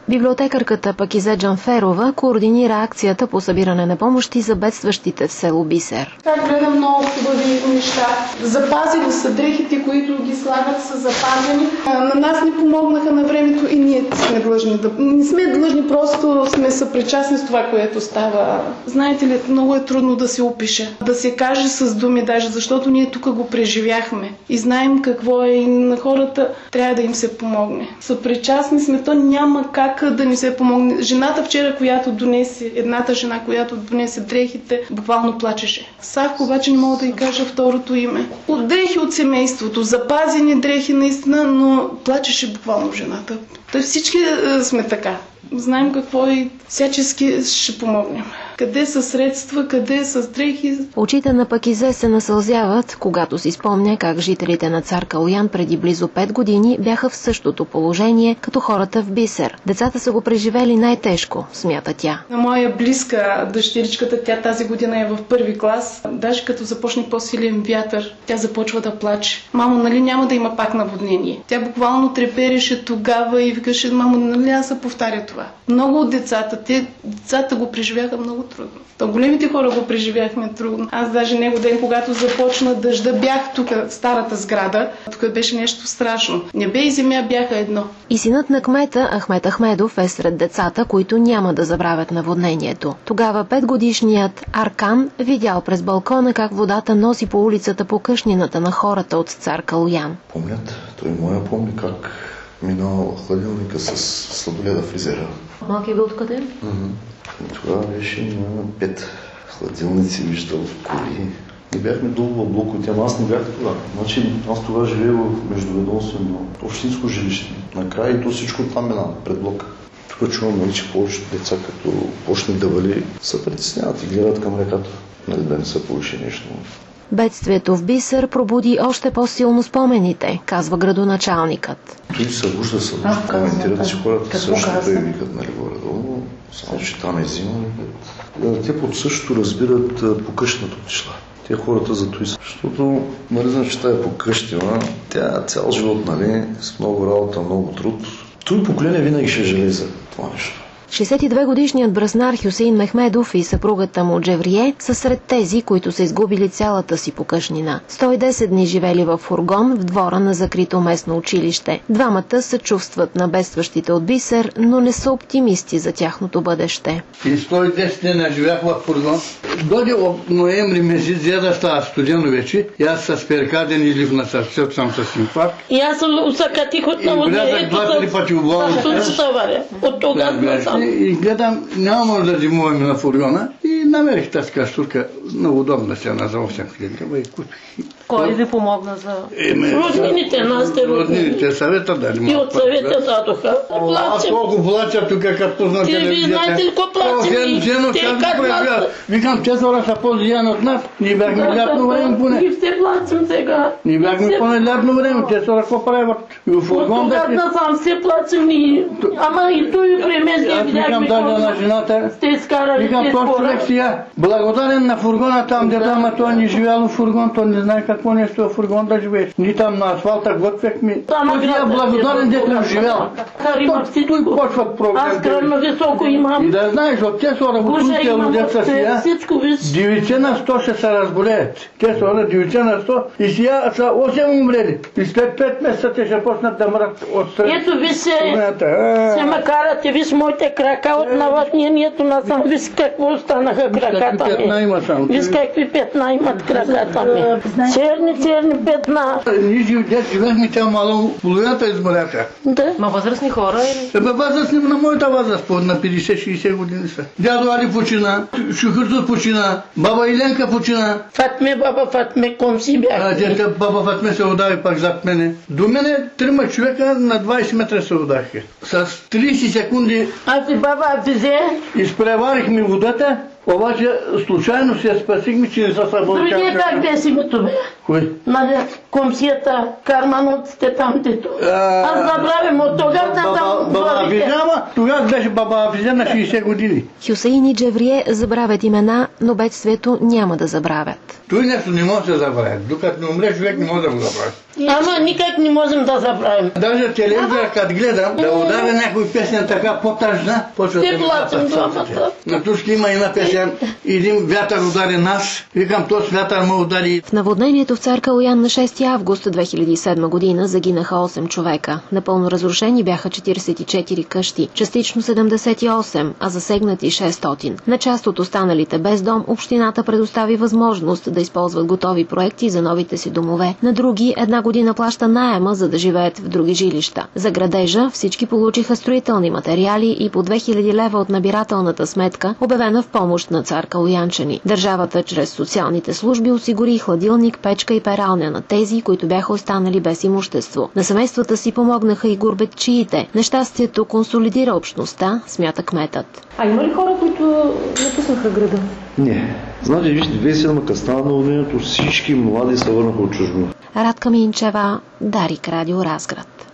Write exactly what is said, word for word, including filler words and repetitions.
Библиотекарката Пакизе Джанферова координира акцията по събиране на помощи за бедстващите в село Бисер. Аз гледам много хубави неща. Запазили са дрехите, които ги слагат, са запазени. На нас ни помогнаха на времето и ние сме длъжни да... Не сме длъжни, просто сме съпричастни с това, което става. Знаете ли, много е трудно да се опише, да се каже с думи даже, защото ние тук го преживяхме и знаем какво е и на хората трябва да им се помогне. Съпричастни сме, то няма как да ни се помогне. Жената вчера, която донесе, едната жена, която донесе дрехите, буквално плачеше. Сах обаче не мога да й кажа второто име. От дрехи от семейството, запазени дрехи наистина, но плачеше буквално жената. Той всички сме така. Знаем какво и всячески ще помогнем. Къде са средства, къде са дрехи. Очите на Пакизе се насълзяват, когато си спомня как жителите на Цар Калоян преди близо пет години бяха в същото положение като хората в Бисер. Децата са го преживели най-тежко, смята тя. На моя близка дъщеричката, тя тази година е в първи клас. Даже като започне по-силен вятър, тя започва да плаче. Мамо, нали няма да има пак наводнение? Тя буквално трепереше тогава и викаше, мамо, нали аз се повтаря това. Много от децата, те, децата го преживяха много трудно. То големите хора го преживяхме трудно. Аз даже него ден, когато започна дъжда, бях тук в старата сграда. Тук беше нещо страшно. Небе и земя бяха едно. И синът на кмета Ахмед Ахмедов е сред децата, които няма да забравят наводнението. Тогава петгодишният Аркан видял през балкона как водата носи по улицата по къщнината на хората от Цар Калоян. Помнят, той моя помни как минал хладилника с сладоледа фризера. Малки бил откъде? Mm-hmm. Тогава беше на пет хладилници, виждал в коли. Не бяхме долу в блоковете, ама аз не бях тогава. Значи аз тогава живея в междуведомствено общинско жилище. Накрая и то всичко там мина, пред блока. Тук чувам, че повечето деца, като почне да вали, се притесняват и гледат към реката. Нали да не се повиши нещо. Бедствието в Бисер пробуди още по-силно спомените, казва градоначалникът. Той се събужда, се коментират, че хората също превикат, нали, горе-долу, само че там е зима. Те под същото разбират по къщната отишла. Те хората за това. Защото, нали, знам, че тая по къщина, тя цял живот, нали, с много работа, много труд. Той поколение винаги ще жалее за това нещо. шейсет и две годишният бразнар Хюсейн Мехмедов и съпругата му Джеврие са сред тези, които са изгубили цялата си покъщнина. сто и десет дни живели в фургон в двора на закрито местно училище. Двамата се чувстват на бедстващите от Бисер, но не са оптимисти за тяхното бъдеще. И сто и десет дни живях в фургон. Дойде от ноември месец, за да става студено вече. И аз с перкаден излив на сърцето съм с инфаркт. И аз усъкатих от наводнението от тогава сам. И гледам, няма може да зимуваме на фургона и намерих тази каштурка, много удобна сега за осем хиляди. Кой ви помогна за... Роднините, нас те роднините, съвета дали. И от съвета дадоха. Аз колко плача тук, като познат телевизия. Ти ви знаете ли какво плачем? Те как викам, те хора са по-зияни от нас. Ние бяхме лятно време поне. Ние все плачем сега. Ние бяхме поне лятно време, те хора какво правят? От тогава насам все плачем ние. Ама и той време Викам даже на жената, викам този човек сега, благодарен на фургона там, де там, а той не живял в фургон, той не знае какво нещо в фургон да живееш. Ни там на асфалта готвехме, той сега благодарен, дето е живял. Той почва проблем. Аз кръвно високо имам. И да знаеш, от тези хора, от руския родят са сега, деветдесет на сто ще се разболеят. Те са хора деветдесет на сто и сега са осем умрели. И след пет месеца те ще почнат да мрат от сред. Ето ви се, се ме карате, виж моите крака от наводнението насам. Виж какво останаха краката ми. Виж какви петна имат краката ми. Черни, черни петна. Ние живехме тя мало, половината изморяха. Да. Ма възрастни хора или? Ебе възрастни на моята възраст, на петдесет-шейсет години са. Дядо Али почина, Шухъртът почина, баба Иленка почина. Фатме, баба Фатме, комси бяха. Дете баба Фатме се удави пак зад мене. До мене трима човека на двайсет метра се удавиха. С трийсет секунди Аз и баба взе. изпреварихме водата Обаче случайно се спасихме, че не са събори. Другия как де си го бе? Кой? Нали, комисията, карманоците там, дето. Аз забравям от тогава не знам. Баба Афизяма, тогава беше баба Афизя на шейсет години. Хюсеин и Джеврие забравят имена, но бедствието няма да забравят. Той нещо не може да забрави. Докато не умре, човек не може да го забрави. Ама никак не можем да забравим. Даже телевизора, като гледам, да ударя някой песен така по-тъжна, почва да ми плачем двамата. На Тушки има една песен, един вятър удари нас, викам, този вятър му удари. В наводнението в цар Калоян на шести август две хиляди и седма година загинаха осем човека. Напълно разрушени бяха четиридесет и четири къщи, частично седемдесет и осем, а засегнати шестстотин. На част от останалите без дом общината предостави възможност да използват готови проекти за новите си домове. На други една година плаща наема, за да живеят в други жилища. За градежа всички получиха строителни материали и по две хиляди лева от набирателната сметка, обявена в помощ на цар Калоянчани. Държавата чрез социалните служби осигури хладилник, печка и пералня на тези, които бяха останали без имущество. На семействата си помогнаха и гурбетчиите. Нещастието консолидира общността, смята кметът. А има ли хора, които напуснаха града? Не. Знаете, вижте, две хиляди и седма, като стана наводнението, всички млади се върнаха от чужбина. Радка Минчева, Дарик, Радио Разград.